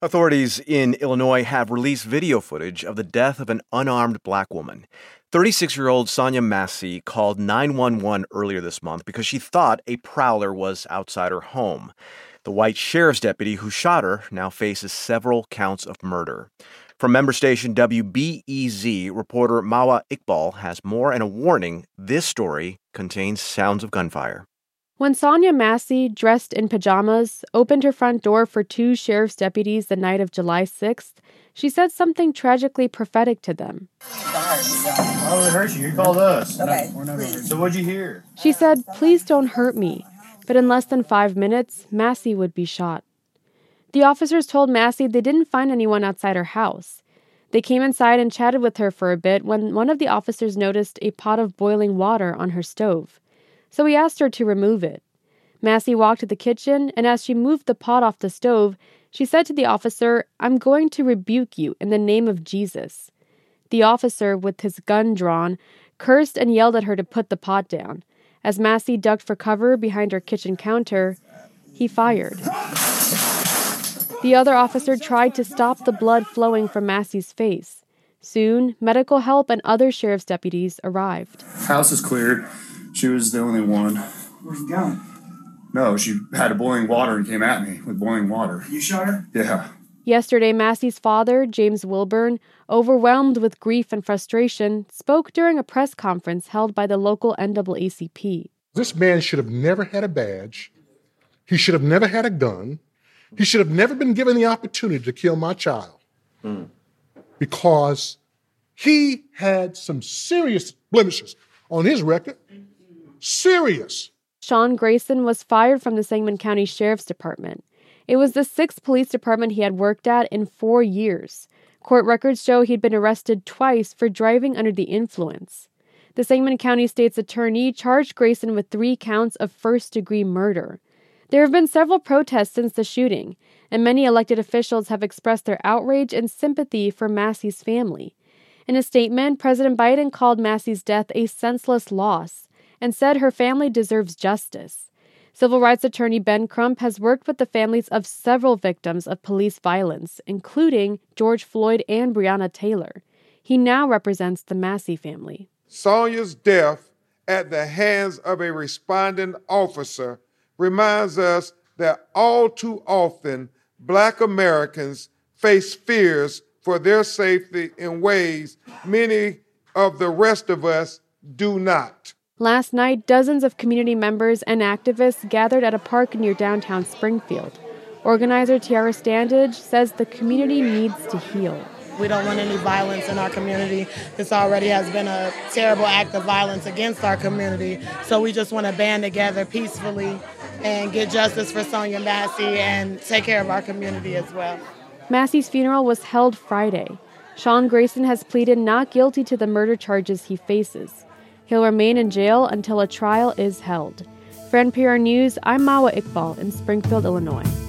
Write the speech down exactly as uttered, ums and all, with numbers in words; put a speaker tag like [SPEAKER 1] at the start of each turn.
[SPEAKER 1] Authorities in Illinois have released video footage of the death of an unarmed black woman. thirty-six-year-old Sonia Massey called nine one one earlier this month because she thought a prowler was outside her home. The white sheriff's deputy who shot her now faces several counts of murder. From member station W B E Z, reporter Mawa Iqbal has more and a warning: this story contains sounds of gunfire.
[SPEAKER 2] When Sonia Massey, dressed in pajamas, opened her front door for two sheriff's deputies the night of July sixth, she said something tragically prophetic to them.
[SPEAKER 3] Why would it hurt you? You called us. Okay. We're not, we're not so what'd you hear?
[SPEAKER 2] She said, "Please don't hurt me." But in less than five minutes, Massey would be shot. The officers told Massey they didn't find anyone outside her house. They came inside and chatted with her for a bit when one of the officers noticed a pot of boiling water on her stove. So he asked her to remove it. Massey walked to the kitchen, and as she moved the pot off the stove, she said to the officer, "I'm going to rebuke you in the name of Jesus." The officer, with his gun drawn, cursed and yelled at her to put the pot down. As Massey ducked for cover behind her kitchen counter, he fired. The other officer tried to stop the blood flowing from Massey's face. Soon, medical help and other sheriff's deputies arrived.
[SPEAKER 3] House is cleared. She was the only one.
[SPEAKER 4] Where's the gun?
[SPEAKER 3] No, she had a boiling water and came at me with boiling water.
[SPEAKER 4] You shot her?
[SPEAKER 3] Yeah.
[SPEAKER 2] Yesterday, Massey's father, James Wilburn, overwhelmed with grief and frustration, spoke during a press conference held by the local N double A C P.
[SPEAKER 5] This man should have never had a badge. He should have never had a gun. He should have never been given the opportunity to kill my child. Mm. Because he had some serious blemishes on his record. Serious.
[SPEAKER 2] Sean Grayson was fired from the Sangamon County Sheriff's Department. It was the sixth police department he had worked at in four years. Court records show he'd been arrested twice for driving under the influence. The Sangamon County State's attorney charged Grayson with three counts of first-degree murder. There have been several protests since the shooting, and many elected officials have expressed their outrage and sympathy for Massey's family. In a statement, President Biden called Massey's death a senseless loss and said her family deserves justice. Civil rights attorney Ben Crump has worked with the families of several victims of police violence, including George Floyd and Breonna Taylor. He now represents the Massey family.
[SPEAKER 6] Sonia's death at the hands of a responding officer reminds us that all too often Black Americans face fears for their safety in ways many of the rest of us do not.
[SPEAKER 2] Last night, dozens of community members and activists gathered at a park near downtown Springfield. Organizer Tiara Standage says the community needs to heal.
[SPEAKER 7] We don't want any violence in our community. This already has been a terrible act of violence against our community. So we just want to band together peacefully and get justice for Sonia Massey and take care of our community as well.
[SPEAKER 2] Massey's funeral was held Friday. Sean Grayson has pleaded not guilty to the murder charges he faces. He'll remain in jail until a trial is held. For N P R News, I'm Mawa Iqbal in Springfield, Illinois.